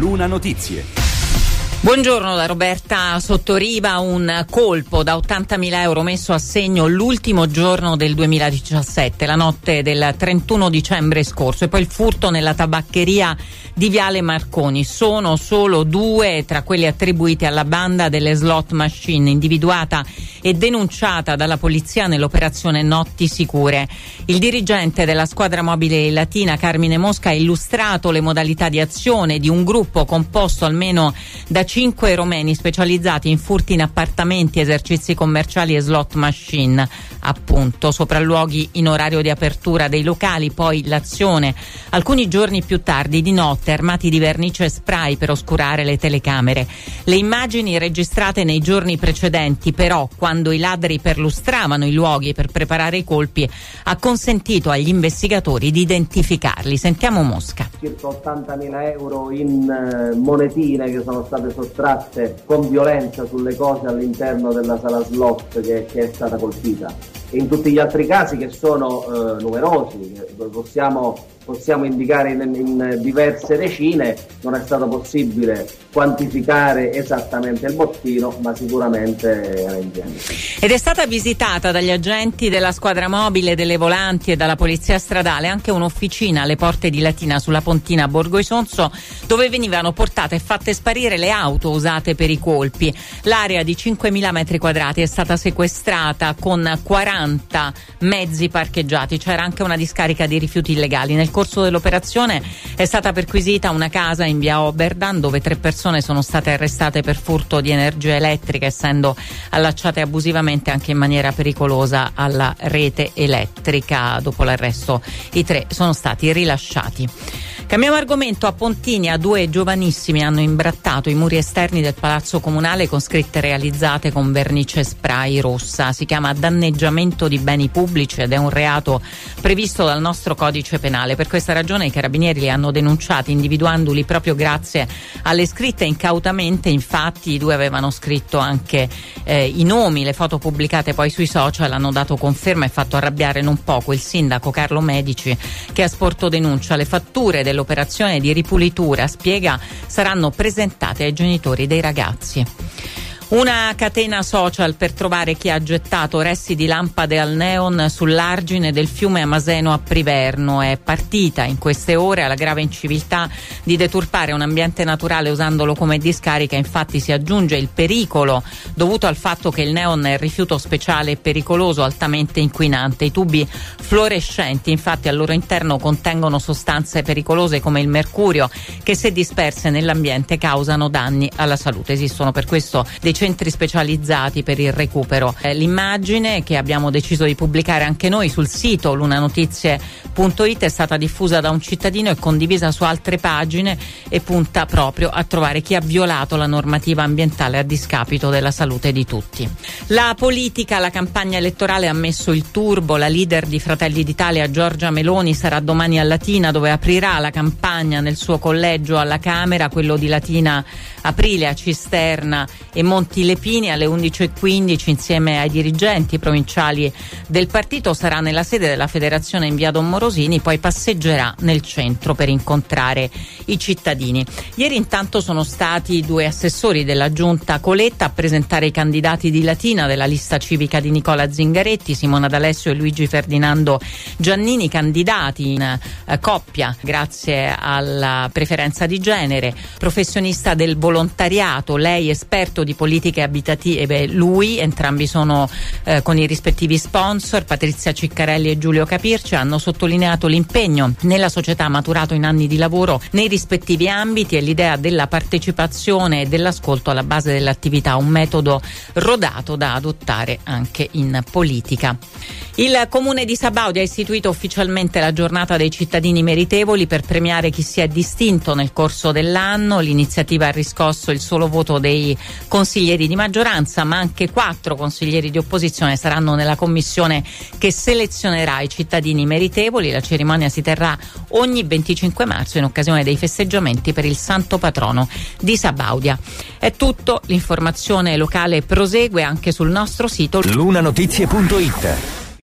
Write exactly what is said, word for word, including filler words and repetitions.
Luna Notizie. Buongiorno da Roberta Sottoriva. Un colpo da ottantamila euro messo a segno l'ultimo giorno del duemiladiciassette, la notte del trentuno dicembre scorso, e poi il furto nella tabaccheria di Viale Marconi. Sono solo due tra quelli attribuiti alla banda delle slot machine, individuata e denunciata dalla polizia nell'operazione Notti Sicure. Il dirigente della squadra mobile Latina, Carmine Mosca, ha illustrato le modalità di azione di un gruppo composto almeno da cinque romeni specializzati in furti in appartamenti, esercizi commerciali e slot machine, appunto, sopralluoghi in orario di apertura dei locali. Poi l'azione alcuni giorni più tardi di notte, armati di vernice spray per oscurare le telecamere. Le immagini registrate nei giorni precedenti, però, quando i ladri perlustravano i luoghi per preparare i colpi, ha consentito agli investigatori di identificarli. Sentiamo Mosca. Circa ottantamila euro in eh, monetine che sono state sottratte con violenza sulle cose all'interno della sala slot che, che è stata colpita. E in tutti gli altri casi, che sono eh, numerosi, che possiamo, possiamo indicare in, in diverse decine, non è stato possibile quantificare esattamente il bottino, ma sicuramente era ingente. Ed è stata visitata dagli agenti della squadra mobile, delle volanti e dalla polizia stradale anche un'officina alle porte di Latina sulla Pontina a Borgo Isonzo, dove venivano portate e fatte sparire le auto usate per i colpi. L'area di cinquemila metri quadrati è stata sequestrata con quaranta mezzi parcheggiati. C'era anche una discarica di rifiuti illegali. Nel corso dell'operazione è stata perquisita una casa in via Oberdan, dove tre persone sono state arrestate per furto di energia elettrica, essendo allacciate abusivamente anche in maniera pericolosa alla rete elettrica. Dopo l'arresto i tre sono stati rilasciati. Cambiamo argomento. A Pontinia due giovanissimi hanno imbrattato i muri esterni del palazzo comunale con scritte realizzate con vernice spray rossa. Si chiama danneggiamento di beni pubblici ed è un reato previsto dal nostro codice penale. Per questa ragione i carabinieri li hanno denunciati, individuandoli proprio grazie alle scritte incautamente. Infatti i due avevano scritto anche eh, i nomi. Le foto pubblicate poi sui social hanno dato conferma e fatto arrabbiare non poco il sindaco Carlo Medici, che ha sporto denuncia. Le fatture dell'operazione di ripulitura, spiega, saranno presentate ai genitori dei ragazzi. Una catena social per trovare chi ha gettato resti di lampade al neon sull'argine del fiume Amaseno a Priverno è partita in queste ore. Alla grave inciviltà di deturpare un ambiente naturale usandolo come discarica, infatti, si aggiunge il pericolo dovuto al fatto che il neon è rifiuto speciale e pericoloso, altamente inquinante. I tubi fluorescenti, infatti, al loro interno contengono sostanze pericolose come il mercurio, che se disperse nell'ambiente causano danni alla salute. Esistono per questo dei centri specializzati per il recupero. Eh, l'immagine, che abbiamo deciso di pubblicare anche noi sul sito lunanotizie punto it, è stata diffusa da un cittadino e condivisa su altre pagine e punta proprio a trovare chi ha violato la normativa ambientale a discapito della salute di tutti. La politica, la campagna elettorale ha messo il turbo. La leader di Fratelli d'Italia, Giorgia Meloni, sarà domani a Latina, dove aprirà la campagna nel suo collegio alla Camera, quello di Latina Aprilia, Cisterna e Monti Lepini, alle undici e quindici. Insieme ai dirigenti provinciali del partito sarà nella sede della federazione in via Don Morosini, poi passeggerà nel centro per incontrare i cittadini. Ieri intanto sono stati due assessori della giunta Coletta a presentare i candidati di Latina della lista civica di Nicola Zingaretti, Simona D'Alessio e Luigi Ferdinando Giannini, candidati in eh, coppia grazie alla preferenza di genere. Professionista del volontariato, lei esperto di politiche abitative, lui, entrambi sono eh, con i rispettivi sponsor. Patrizia Ciccarelli e Giulio Capirce hanno sottolineato l'impegno nella società maturato in anni di lavoro nei rispettivi ambiti e l'idea della partecipazione e dell'ascolto alla base dell'attività, un metodo rodato da adottare anche in politica. Il comune di Sabaudia ha istituito ufficialmente la giornata dei cittadini meritevoli per premiare chi si è distinto nel corso dell'anno. L'iniziativa ha riscosso il solo voto dei consiglieri di maggioranza, ma anche quattro consiglieri di opposizione saranno nella commissione che selezionerà i cittadini meritevoli. La cerimonia si terrà ogni venticinque marzo in occasione dei festeggiamenti per il santo patrono di Sabaudia. È tutto, l'informazione locale prosegue anche sul nostro sito lunanotizie punto it.